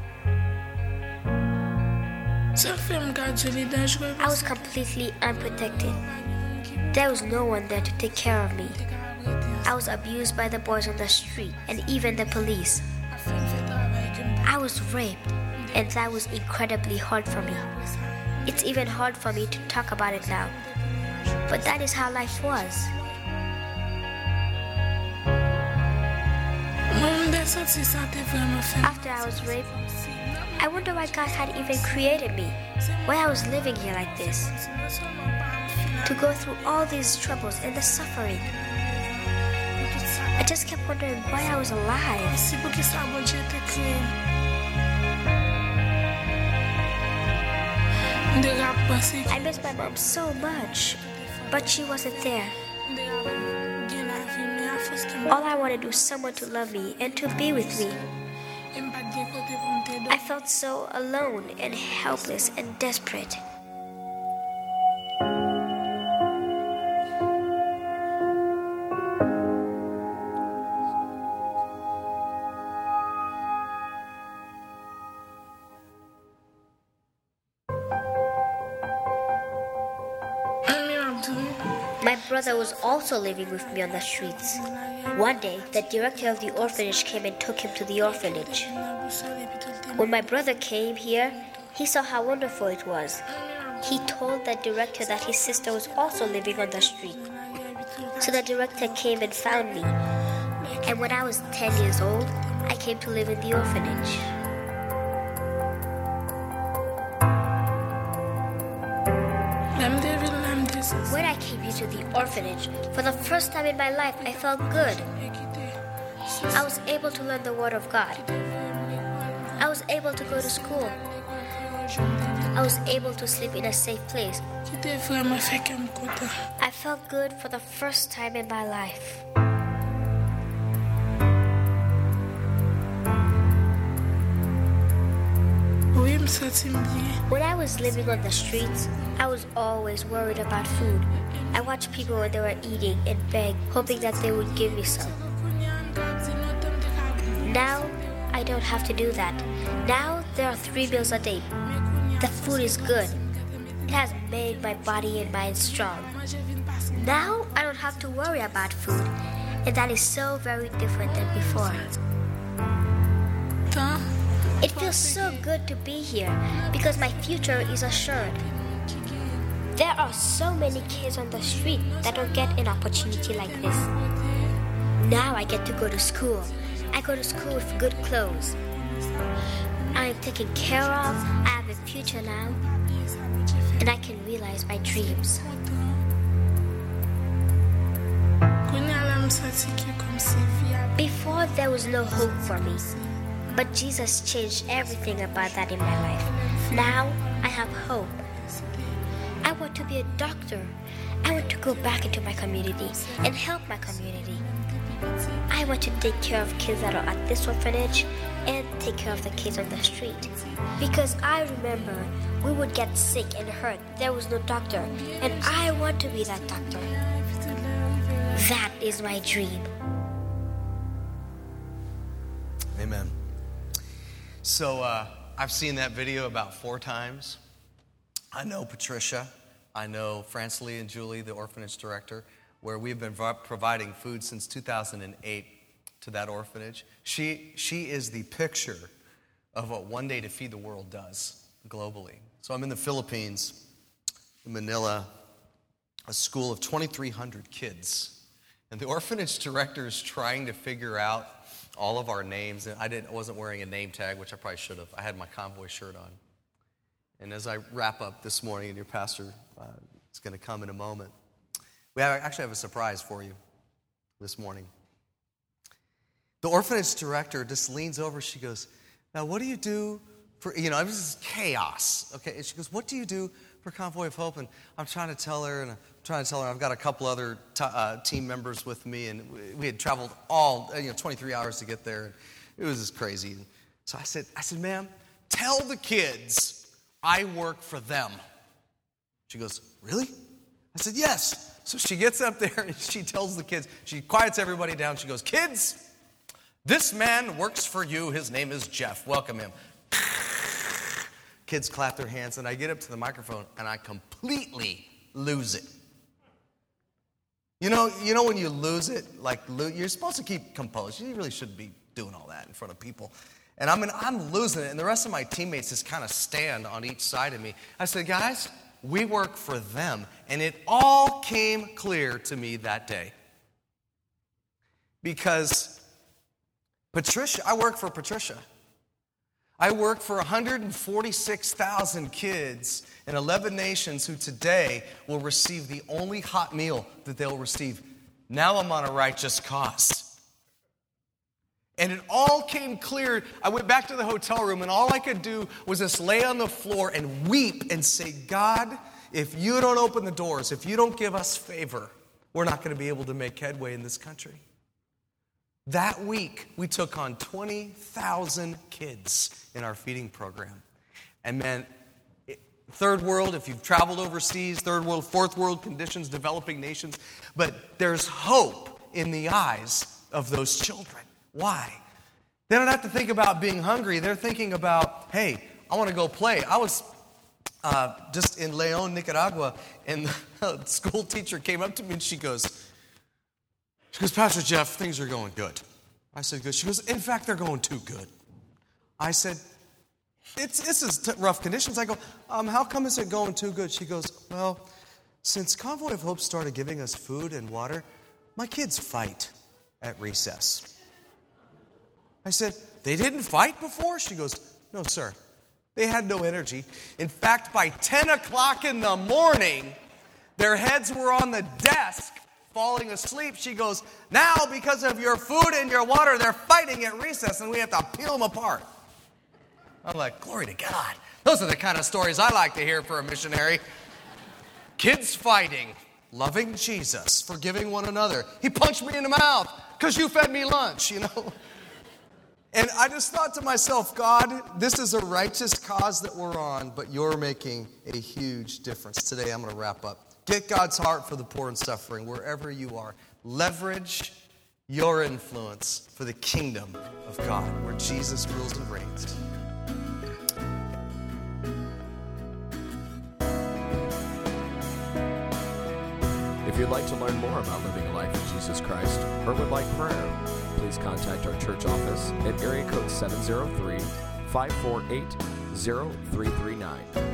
I was completely unprotected. There was no one there to take care of me. I was abused by the boys on the street and even the police. I was raped, and that was incredibly hard for me. It's even hard for me to talk about it now. But that is how life was. After I was raped, I wonder why God had even created me, why I was living here like this. To go through all these troubles and the suffering. I just kept wondering why I was alive. I miss my mom so much, but she wasn't there. All I wanted was someone to love me and to be with me. I felt so alone and helpless and desperate. My brother was also living with me on the streets. One day, the director of the orphanage came and took him to the orphanage. When my brother came here, he saw how wonderful it was. He told the director that his sister was also living on the street. So the director came and found me. And when I was 10 years old, I came to live in the orphanage. When I came here to the orphanage, for the first time in my life, I felt good. I was able to learn the Word of God. I was able to go to school. I was able to sleep in a safe place. I felt good for the first time in my life. When I was living on the streets, I was always worried about food. I watched people when they were eating and begged, hoping that they would give me some. Now, I don't have to do that. Now, there are 3 meals a day. The food is good. It has made my body and mind strong. Now, I don't have to worry about food, and that is so very different than before. It feels so good to be here because my future is assured. There are so many kids on the street that don't get an opportunity like this. Now I get to go to school. I go to school with good clothes. I am taken care of. I have a future now. And I can realize my dreams. Before, there was no hope for me. But Jesus changed everything about that in my life. Now, I have hope. I want to be a doctor. I want to go back into my community and help my community. I want to take care of kids that are at this orphanage and take care of the kids on the street. Because I remember we would get sick and hurt. There was no doctor. And I want to be that doctor. That is my dream. Amen. So I've seen that video about 4 times. I know Patricia. I know Francie and Julie, the orphanage director, where we've been providing food since 2008 to that orphanage. She is the picture of what One Day to Feed the World does globally. So I'm in the Philippines, in Manila, a school of 2,300 kids. And the orphanage director is trying to figure out all of our names. And I wasn't wearing a name tag, which I probably should have. I had my convoy shirt on. And as I wrap up this morning, and your pastor is going to come in a moment, we actually have a surprise for you this morning. The orphanage director just leans over. She goes, now what do you do for, it was just chaos. Okay, and she goes, what do you do for Convoy of Hope? And I'm trying to tell her, I've got a couple other team members with me, and we had traveled all 23 hours to get there. It was just crazy. So I said, ma'am, tell the kids I work for them. She goes, really? I said, yes. So she gets up there and she tells the kids, she quiets everybody down. She goes, kids, this man works for you. His name is Jeff. Welcome him. Kids clap their hands, and I get up to the microphone and I completely lose it. You know when you lose it, you're supposed to keep composed. You really shouldn't be doing all that in front of people. And I'm losing it, and the rest of my teammates just kind of stand on each side of me. I said, guys, we work for them. And it all came clear to me that day. Because I work for Patricia. I work for 146,000 kids in 11 nations who today will receive the only hot meal that they'll receive. Now I'm on a righteous cause. And it all came clear. I went back to the hotel room, and all I could do was just lay on the floor and weep and say, God, if you don't open the doors, if you don't give us favor, we're not going to be able to make headway in this country. That week, we took on 20,000 kids in our feeding program. And man, third world, if you've traveled overseas, third world, fourth world conditions, developing nations, but there's hope in the eyes of those children. Why? They don't have to think about being hungry. They're thinking about, hey, I want to go play. I was just in Leon, Nicaragua, and the school teacher came up to me and she goes, Pastor Jeff, things are going good. I said, good. She goes, in fact, they're going too good. I said, This is rough conditions. I go, how come is it going too good? She goes, well, since Convoy of Hope started giving us food and water, my kids fight at recess. I said, they didn't fight before? She goes, no, sir. They had no energy. In fact, by 10 o'clock in the morning, their heads were on the desk falling asleep. She goes, now because of your food and your water, they're fighting at recess and we have to peel them apart. I'm like, glory to God. Those are the kind of stories I like to hear for a missionary. Kids fighting, loving Jesus, forgiving one another. He punched me in the mouth because you fed me lunch, you know. And I just thought to myself, God, this is a righteous cause that we're on, but you're making a huge difference. Today I'm going to wrap up. Get God's heart for the poor and suffering wherever you are. Leverage your influence for the kingdom of God, where Jesus rules and reigns. If you'd like to learn more about living a life of Jesus Christ or would like prayer, please contact our church office at area code 703-548-0339.